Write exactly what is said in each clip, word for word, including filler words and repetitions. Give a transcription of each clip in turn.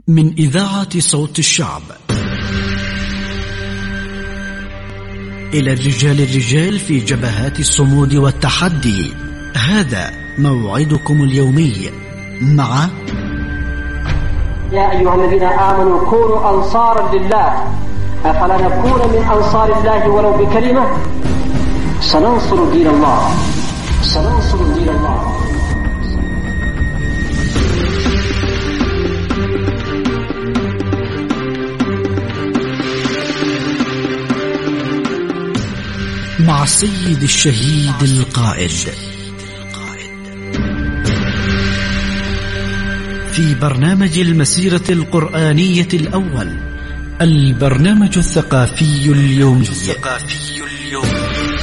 من إذاعة صوت الشعب إلى الرجال الرجال في جبهات الصمود والتحدي. هذا موعدكم اليومي مع يا أيها الذين آمنوا كونوا أنصارا لله أفلا نكون من أنصار الله ولو بكلمة. سننصر دين الله سننصر دين الله. مع السيد الشهيد القائد في برنامج المسيرة القرآنية الأول، البرنامج الثقافي اليومي. الثقافي اليومي.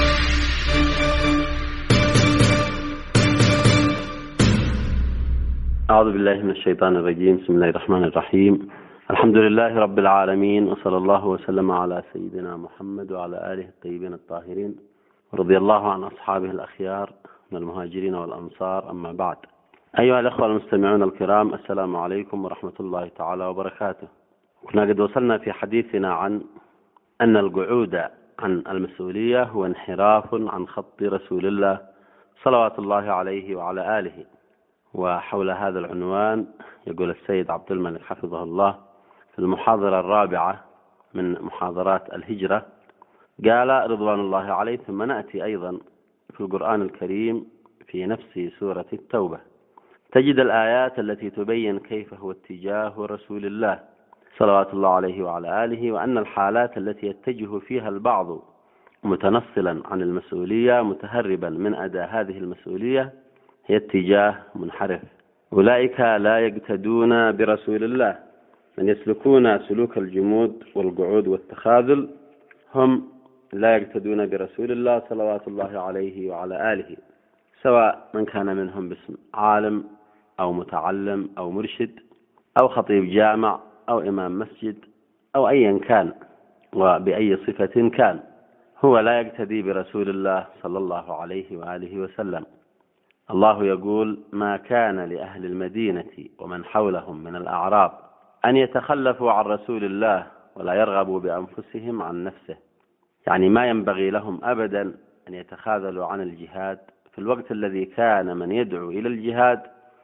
أعوذ بالله من الشيطان الرجيم. بسم الله الرحمن الرحيم. الحمد لله رب العالمين، وصلى الله وسلم على سيدنا محمد وعلى آله الطيبين الطاهرين، ورضي الله عن أصحابه الأخيار من المهاجرين والأنصار. أما بعد، أيها الأخوة المستمعون الكرام، السلام عليكم ورحمة الله تعالى وبركاته. كنا قد وصلنا في حديثنا عن أن القعود عن المسؤولية هو انحراف عن خط رسول الله صلوات الله عليه وعلى آله. وحول هذا العنوان يقول السيد عبد الملك حفظه الله في المحاضرة الرابعة من محاضرات الهجرة، قال رضوان الله عليه: ثم نأتي أيضا في القرآن الكريم في نفس سورة التوبة تجد الآيات التي تبين كيف هو اتجاه رسول الله صلوات الله عليه وعلى آله، وأن الحالات التي يتجه فيها البعض متنصلا عن المسؤولية متهربا من أداء هذه المسؤولية هي اتجاه منحرف. أولئك لا يقتدون برسول الله، من يسلكون سلوك الجمود والقعود والتخاذل هم لا يقتدون برسول الله صلوات الله عليه وعلى آله، سواء من كان منهم باسم عالم أو متعلم أو مرشد أو خطيب جامع أو إمام مسجد أو أيا كان وبأي صفة كان، هو لا يقتدي برسول الله صلى الله عليه وآله وسلم. الله يقول: ما كان لأهل المدينة ومن حولهم من الأعراب أن يتخلفوا عن رسول الله ولا يرغبوا بأنفسهم عن نفسه. يعني ما ينبغي لهم أبدا أن يتخاذلوا عن الجهاد في الوقت الذي كان من يدعو إلى الجهاد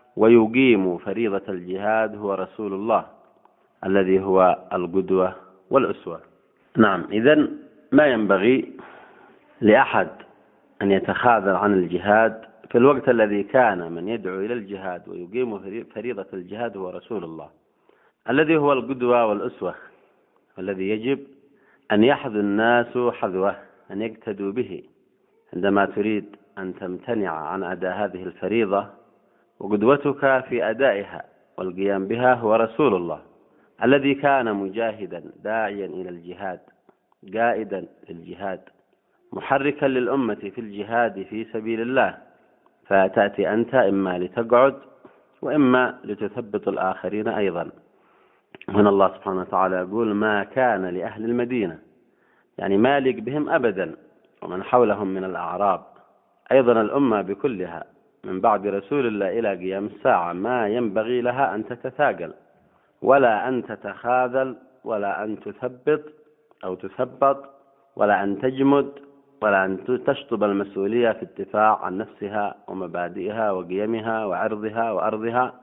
ويقيم فريضة الجهاد هو رسول الله الذي هو القدوة والأسوة. نعم، إذن ما ينبغي لأحد أن يتخاذل عن الجهاد في الوقت الذي كان من يدعو إلى الجهاد ويقيم فريضة الجهاد هو رسول الله الذي هو القدوة والأسوة، والذي يجب أن يحذو الناس حذوه، أن يقتدوا به عندما تريد أن تمتنع عن أداء هذه الفريضة. وقدوتك في أدائها والقيام بها هو رسول الله الذي كان مجاهدا داعيا إلى الجهاد، قائدا للجهاد، محركا للأمة في الجهاد في سبيل الله. فتأتي أنت إما لتقعد وإما لتثبت الآخرين أيضا. هنا الله سبحانه وتعالى يقول: ما كان لأهل المدينة، يعني ما يليق بهم أبدا، ومن حولهم من الأعراب، أيضا الأمة بكلها من بعد رسول الله إلى قيام الساعة ما ينبغي لها أن تتثاقل ولا أن تتخاذل ولا أن تثبط أو تثبط ولا أن تجمد ولا أن تشطب المسؤولية في الدفاع عن نفسها ومبادئها وقيمها وعرضها وأرضها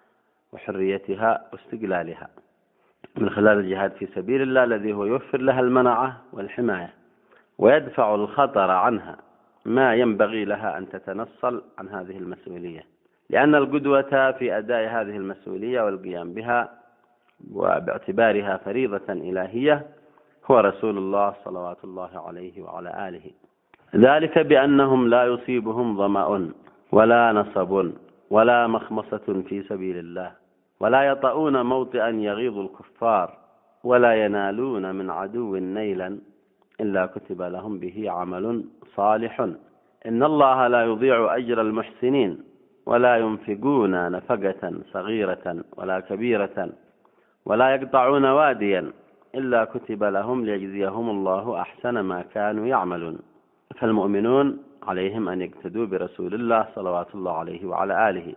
وحريتها واستقلالها من خلال الجهاد في سبيل الله الذي هو يوفر لها المنعة والحماية ويدفع الخطر عنها. ما ينبغي لها أن تتنصل عن هذه المسؤولية، لأن القدوة في أداء هذه المسؤولية والقيام بها وباعتبارها فريضة إلهية هو رسول الله صلوات الله عليه وعلى آله. ذلك بأنهم لا يصيبهم ظمأ ولا نصب ولا مخمصة في سبيل الله ولا يطؤون موطئا يغيظ الكفار ولا ينالون من عدو نيلا إلا كتب لهم به عمل صالح. إن الله لا يضيع أجر المحسنين ولا ينفقون نفقة صغيرة ولا كبيرة ولا يقطعون واديا إلا كتب لهم ليجزيهم الله أحسن ما كانوا يعملون. فالمؤمنون عليهم أن يقتدوا برسول الله صلوات الله عليه وعلى آله،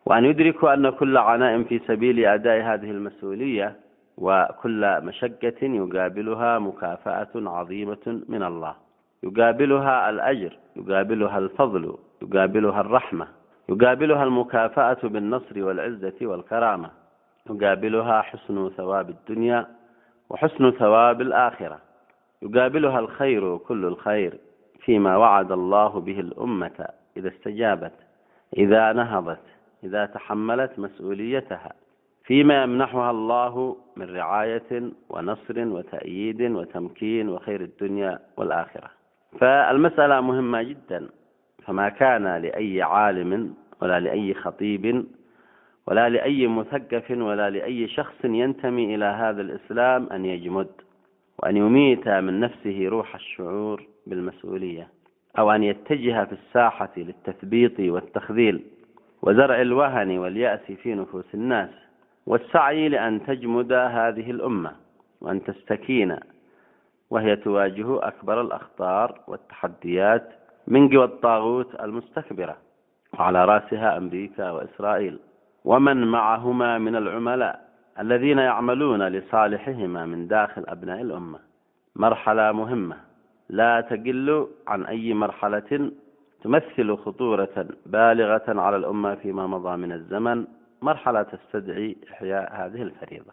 وأن يدركوا أن كل عناء في سبيل أداء هذه المسؤولية وكل مشقة يقابلها مكافأة عظيمة من الله، يقابلها الأجر، يقابلها الفضل، يقابلها الرحمة، يقابلها المكافأة بالنصر والعزة والكرامة، يقابلها حسن ثواب الدنيا وحسن ثواب الآخرة، يقابلها الخير كل الخير فيما وعد الله به الأمة إذا استجابت، إذا نهضت، إذا تحملت مسؤوليتها، فيما يمنحها الله من رعاية ونصر وتأييد وتمكين وخير الدنيا والآخرة. فالمسألة مهمة جدا، فما كان لأي عالم ولا لأي خطيب ولا لأي مثقف ولا لأي شخص ينتمي إلى هذا الإسلام أن يجمد وأن يميت من نفسه روح الشعور بالمسؤولية، أو أن يتجه في الساحة للتثبيط والتخذيل وزرع الوهن واليأس في نفوس الناس، والسعي لأن تجمد هذه الأمة وأن تستكين وهي تواجه أكبر الأخطار والتحديات من قوى الطاغوت المستكبرة، وعلى رأسها أمريكا وإسرائيل ومن معهما من العملاء الذين يعملون لصالحهما من داخل أبناء الأمة. مرحلة مهمة لا تقل عن أي مرحلة تمثل خطورة بالغة على الأمة فيما مضى من الزمن، مرحلة تستدعي إحياء هذه الفريضة.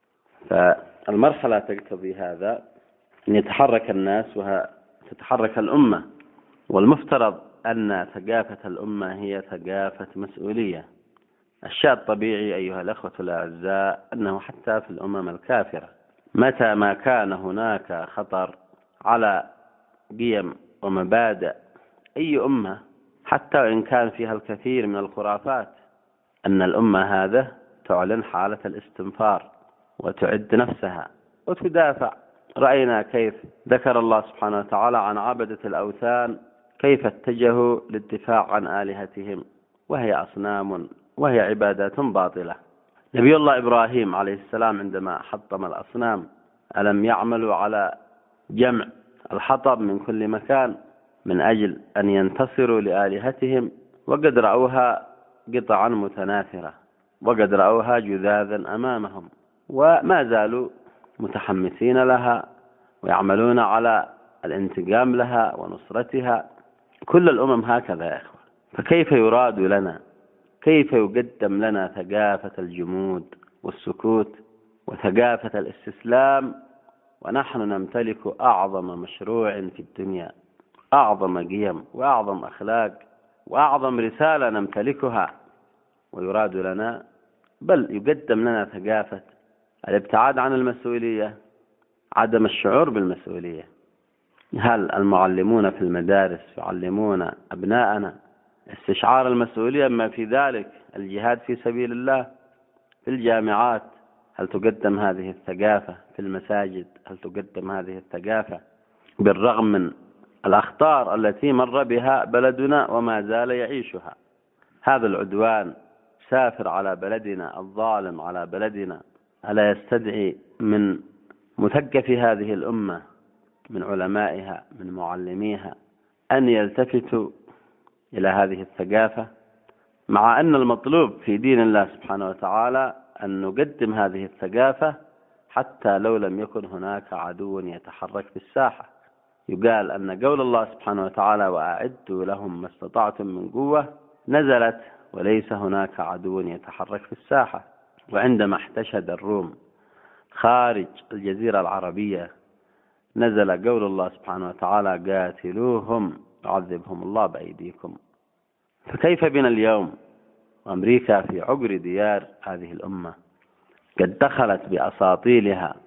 فالمرحلة تقتضي هذا، أن يتحرك الناس وتتحرك الأمة، والمفترض أن ثقافة الأمة هي ثقافة مسؤولية. الشيء الطبيعي أيها الأخوة الأعزاء أنه حتى في الأمم الكافرة متى ما كان هناك خطر على قيم ومبادئ أي أمة، حتى وإن كان فيها الكثير من الخرافات، أن الأمة هذا تعلن حالة الاستنفار وتعد نفسها وتدافع. رأينا كيف ذكر الله سبحانه وتعالى عن عبدة الأوثان كيف اتجهوا للدفاع عن آلهتهم وهي أصنام وهي عبادات باطلة. نبي الله إبراهيم عليه السلام عندما حطم الأصنام ألم يعملوا على جمع الحطب من كل مكان من أجل أن ينتصروا لآلهتهم، وقد رأوها قطعا متناثرة وقد رأوها جذاذا أمامهم، وما زالوا متحمسين لها ويعملون على الانتقام لها ونصرتها. كل الأمم هكذا يا إخوة. فكيف يراد لنا، كيف يقدم لنا ثقافة الجمود والسكوت وثقافة الاستسلام ونحن نمتلك أعظم مشروع في الدنيا، أعظم قيم وأعظم أخلاق وأعظم رسالة نمتلكها، ويراد لنا بل يقدم لنا ثقافة الابتعاد عن المسؤولية، عدم الشعور بالمسؤولية. هل المعلمون في المدارس يعلمون أبناءنا استشعار المسؤولية ما في ذلك الجهاد في سبيل الله؟ في الجامعات هل تقدم هذه الثقافة؟ في المساجد هل تقدم هذه الثقافة؟ بالرغم من الأخطار التي مر بها بلدنا وما زال يعيشها، هذا العدوان سافر على بلدنا، الظالم على بلدنا، ألا يستدعي من مثقف هذه الأمة، من علمائها، من معلميها، أن يلتفتوا إلى هذه الثقافة، مع أن المطلوب في دين الله سبحانه وتعالى أن نقدم هذه الثقافة حتى لو لم يكن هناك عدو يتحرك في الساحة. يقال أن قول الله سبحانه وتعالى وأعدوا لهم ما استطعتم من قوة نزلت وليس هناك عدو يتحرك في الساحة. وعندما احتشد الروم خارج الجزيرة العربية نزل قول الله سبحانه وتعالى قاتلوهم يعذبهم الله بأيديكم. فكيف بنا اليوم وأمريكا في عقر ديار هذه الأمة قد دخلت بأساطيلها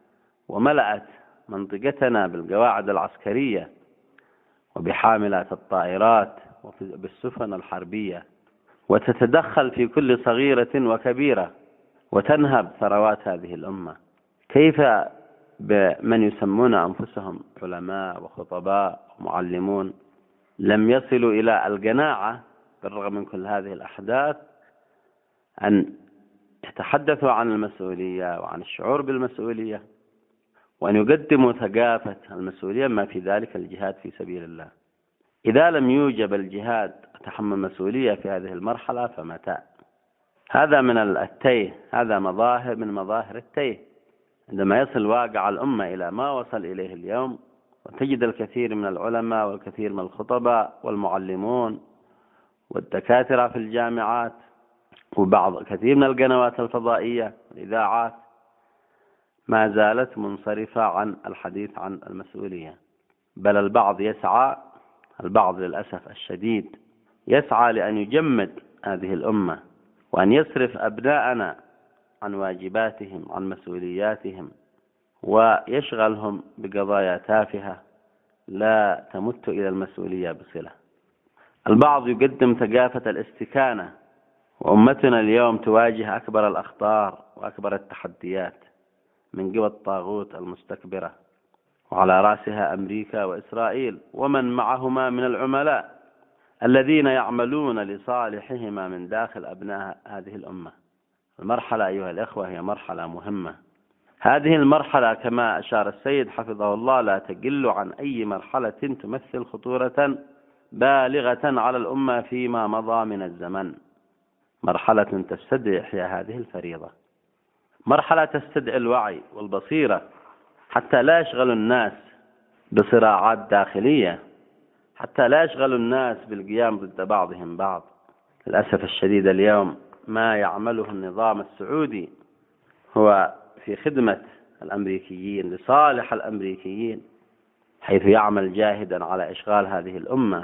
وملأت منطقتنا بالقواعد العسكرية وبحاملات الطائرات وبالسفن الحربية، وتتدخل في كل صغيرة وكبيرة وتنهب ثروات هذه الأمة؟ كيف بمن يسمون أنفسهم علماء وخطباء ومعلمون لم يصلوا إلى القناعة بالرغم من كل هذه الأحداث أن يتحدثوا عن المسؤولية وعن الشعور بالمسؤولية، وأن يقدموا ثقافة المسؤولية ما في ذلك الجهاد في سبيل الله؟ إذا لم يوجب الجهاد تحمل مسؤولية في هذه المرحلة فمتى؟ هذا من التيه، هذا مظاهر من مظاهر التيه. عندما يصل واقع الأمة إلى ما وصل إليه اليوم، وتجد الكثير من العلماء والكثير من الخطباء والمعلمون والدكاترة في الجامعات وبعض كثير من القنوات الفضائية والإذاعات ما زالت منصرفة عن الحديث عن المسؤولية، بل البعض يسعى، البعض للأسف الشديد يسعى لأن يجمد هذه الأمة وأن يصرف أبناءنا عن واجباتهم، عن مسؤولياتهم، ويشغلهم بقضايا تافهة لا تمت إلى المسؤولية بصلة. البعض يقدم ثقافة الاستكانة، وأمتنا اليوم تواجه أكبر الأخطار وأكبر التحديات من قوى الطاغوت المستكبرة، وعلى رأسها أمريكا وإسرائيل ومن معهما من العملاء الذين يعملون لصالحهما من داخل أبناء هذه الأمة. المرحلة أيها الإخوة هي مرحلة مهمة. هذه المرحلة كما أشار السيد حفظه الله لا تقل عن أي مرحلة تمثل خطورة بالغة على الأمة فيما مضى من الزمن. مرحلة تستدعي إحياء هذه الفريضة، مرحلة تستدعي الوعي والبصيرة حتى لا يشغل الناس بصراعات داخلية، حتى لا يشغل الناس بالقيام ضد بعضهم بعض. للأسف الشديد اليوم ما يعمله النظام السعودي هو في خدمة الأمريكيين لصالح الأمريكيين، حيث يعمل جاهدا على إشغال هذه الأمة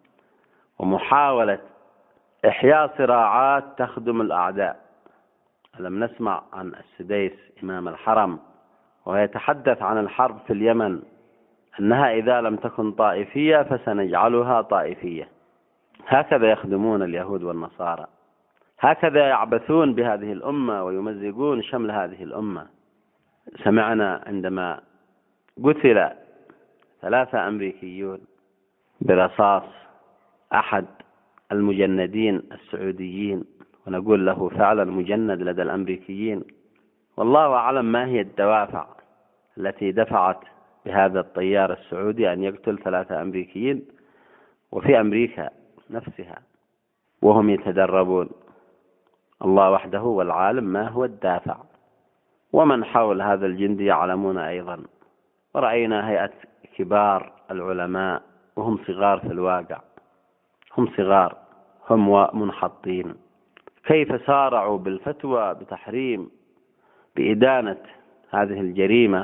ومحاولة إحياء صراعات تخدم الأعداء. ألم نسمع عن السديس إمام الحرم ويتحدث عن الحرب في اليمن أنها إذا لم تكن طائفية فسنجعلها طائفية؟ هكذا يخدمون اليهود والنصارى، هكذا يعبثون بهذه الأمة ويمزقون شمل هذه الأمة. سمعنا عندما قتل ثلاثة أمريكيون برصاص أحد المجندين السعوديين، ونقول له فعلا مجند لدى الأمريكيين، والله أعلم ما هي الدوافع التي دفعت بهذا الطيار السعودي أن يقتل ثلاثة أمريكيين وفي أمريكا نفسها وهم يتدربون. الله وحده والعالم ما هو الدافع، ومن حول هذا الجندي يعلمون أيضا. ورأينا هيئة كبار العلماء وهم صغار في الواقع، هم صغار، هم منحطين، كيف سارعوا بالفتوى بتحريم بإدانة هذه الجريمة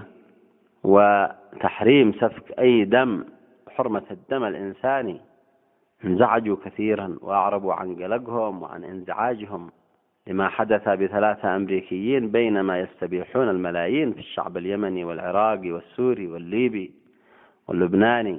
وتحريم سفك أي دم، حرمة الدم الإنساني. انزعجوا كثيرا وأعربوا عن قلقهم وعن انزعاجهم لما حدث بثلاثة أمريكيين بينما يستبيحون الملايين في الشعب اليمني والعراقي والسوري والليبي واللبناني،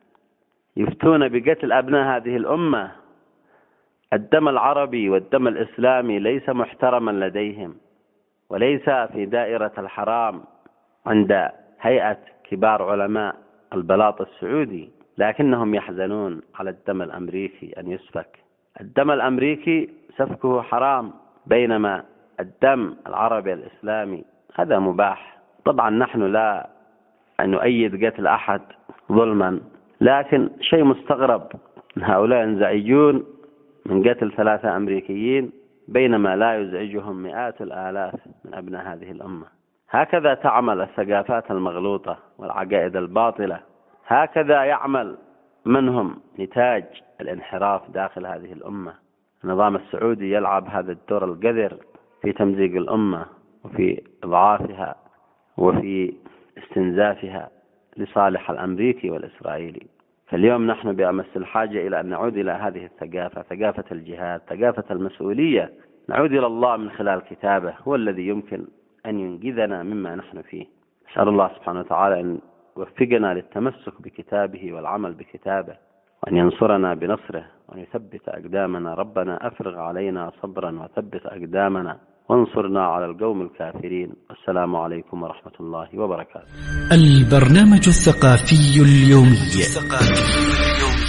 يفتون بقتل أبناء هذه الأمة. الدم العربي والدم الإسلامي ليس محترما لديهم وليس في دائرة الحرام عند هيئة كبار علماء البلاط السعودي، لكنهم يحزنون على الدم الأمريكي أن يسفك. الدم الأمريكي سفكه حرام، بينما الدم العربي الإسلامي هذا مباح. طبعا نحن لا نؤيد قتل أحد ظلما، لكن شيء مستغرب أن هؤلاء ينزعجون من قتل ثلاثة أمريكيين بينما لا يزعجهم مئات الآلاف من أبناء هذه الأمة. هكذا تعمل الثقافات المغلوطة والعقائد الباطلة، هكذا يعمل منهم نتاج الانحراف داخل هذه الأمة. النظام السعودي يلعب هذا الدور القذر في تمزيق الأمة وفي إضعافها وفي استنزافها لصالح الأمريكي والإسرائيلي. فاليوم نحن بأمس الحاجة إلى أن نعود إلى هذه الثقافة، ثقافة الجهاد، ثقافة المسؤولية. نعود إلى الله من خلال كتابه، هو الذي يمكن أن ينقذنا مما نحن فيه. أسأل الله سبحانه وتعالى أن يوفقنا للتمسك بكتابه والعمل بكتابه، وأن ينصرنا بنصره، وأن يثبت أقدامنا. ربنا أفرغ علينا صبرا وثبت أقدامنا وانصرنا على القوم الكافرين. السلام عليكم ورحمة الله وبركاته. البرنامج الثقافي اليومي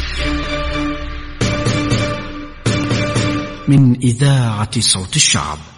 من إذاعة صوت الشعب.